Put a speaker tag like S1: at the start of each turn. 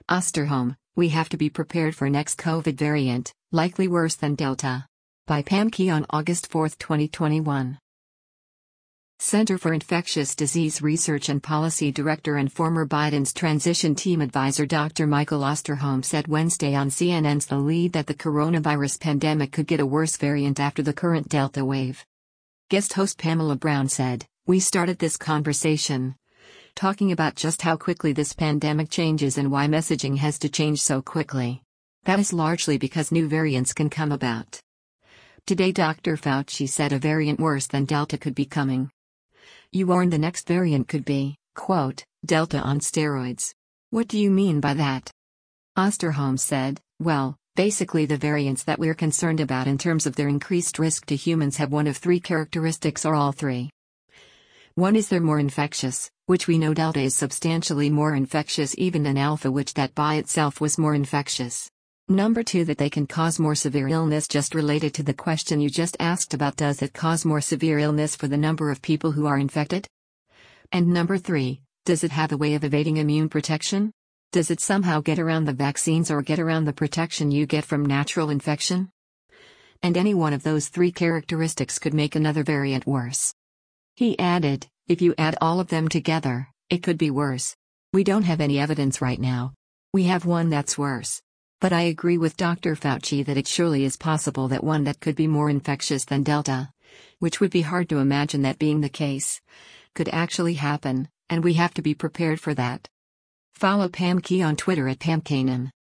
S1: Osterholm, we have to be prepared for next COVID variant, likely worse than Delta. By Pam Key on August 4, 2021. Center for Infectious Disease Research and Policy Director and former Biden's transition team advisor Dr. Michael Osterholm said Wednesday on CNN's The Lead that the coronavirus pandemic could get a worse variant after the current Delta wave. Guest host Pamela Brown said, "We started this conversation talking about just how quickly this pandemic changes and why messaging has to change so quickly. That is largely because new variants can come about. Today Dr. Fauci said a variant worse than Delta could be coming. You warned the next variant could be, quote, Delta on steroids. What do you mean by that?" Osterholm said, "Well, basically the variants that we're concerned about in terms of their increased risk to humans have one of three characteristics or all three. One is they're more infectious, which we know Delta is substantially more infectious even than Alpha, which that by itself was more infectious. Number two, that they can cause more severe illness, just related to the question you just asked about does it cause more severe illness for the number of people who are infected? And number three, does it have a way of evading immune protection? Does it somehow get around the vaccines or get around the protection you get from natural infection? And any one of those three characteristics could make another variant worse." He added, "If you add all of them together, it could be worse. We don't have any evidence right now. We have one that's worse. But I agree with Dr. Fauci that it surely is possible that one that could be more infectious than Delta, which would be hard to imagine that being the case, could actually happen, and we have to be prepared for that." Follow Pam Key on Twitter at PamKanan.